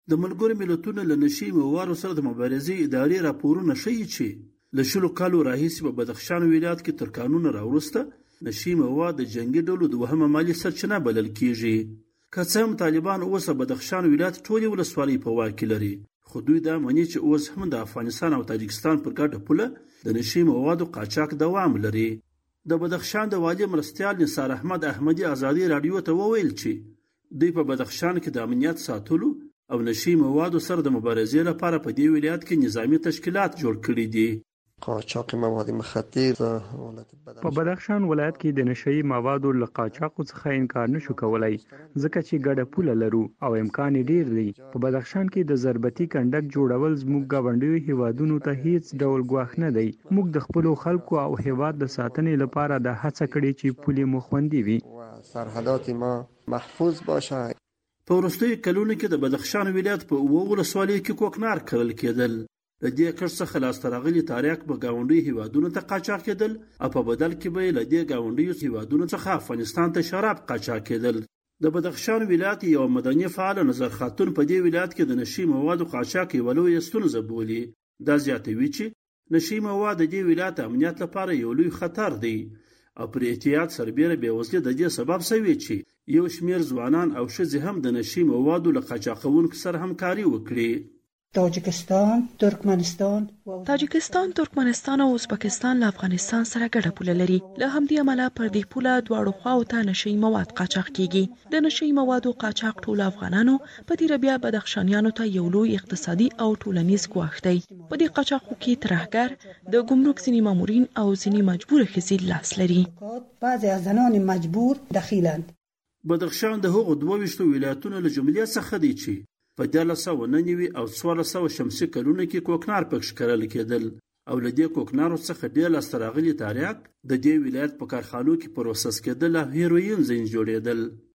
د ملګرو ملتونو له نشي موادو سره د مبارزې ادارې راپورونه ښیي چې له شلو کالو راهیسې په بدخشان ولایت کې تر قانون راوروسته نشي مواد د جنگي ډلو دوهمه مالي سرچینه بلل کیږي. که څه هم طالبان اوس بدخشان ولایت ټولې ولسوالۍ په واک کې لري، خو دوی دا مني چې اوس هم د افغانستان او تاجکستان پر ګډه پوله د نشي موادو قاچاق دوام لري. د بدخشان د والي مرستیال نثار احمد احمدي ازادي رادیو ته وویل چې دوی په بدخشان کې د امنیت ساتلو او نشي موادو سره د مبارزې لپاره په دې ولایت کې نظامی تشکیلات جوړ کړي دي. قاچاق مواد مخدر په بدخشان ولایت کې د نشئی موادو له قاچاقو څخه انکار نشو کولای، ځکه چې ګډه پوله لرو او امکان ډیر دی. په بدخشان کې د ضربتي کنډک جوړول زموږ ګاونډیو هیوادونو ته هیڅ ډول ګواښ نه دی. موږ د خپل خلکو او هیواد د ساتنې لپاره د هڅه کړې چې پولې مو خوندي وي و سرحدات ما محفوظ باشه. په وروستیو کلونو کې د بدخشان ولایت په اووه ولسوالیو کې کوکنار کرل کېدل. د دې کار څخه لاسته راغلي تاریخ به ګاونډیو هیوادونو ته قاچاق کېدل او په بدل کې به له دې ګاونډیو هیوادونو څخه افغانستان ته شراب قاچاق کېدل. د بدخشان ولایت یو مدني فعال نظر خاتون په دې ولایت کې د نشي موادو قاچاق یو لوی ستونزه بولي. دا زیاتوي چې نشي مواد د دې ولایت امنیت لپاره یو لوی خطر دی او پر احتیاط سربېره بېوزلي د دې سبب شوی چې یو شمېر ځوانان او ښځې هم د نشي موادو له قاچاقونکو سره همکاري وکړي. تاجکستان، ترکمنستان او ازبکستان له افغانستان سره ګډه پوله لري. له همدې امله پر دې پوله دواړو خواو ته نشئی مواد قاچاق کیږي. د نشئی موادو قاچاق ټول افغانانو په تیره بیا بدخشانیانو ته یو لوی اقتصادي او ټولنیز ګواښ دی. په دې قاچاقو کې ترهګر، د ګمرک ځینې مامورین او ځینې مجبور ښځې لاس لري. بعضی از زنان مجبور دخیلند. بدخشان د هغو 22 ولایتونو له جملې څخه دی چې په 1999 او 1400 شمسي کلونو کې کوکنار پکښ کرل کېدل او له دې کوکنارو څخه ډېر لاسته راغلي تاریخ د دې ولایت په کارخانو کې پروسس کېدل او هیروین ځین جوړېدل.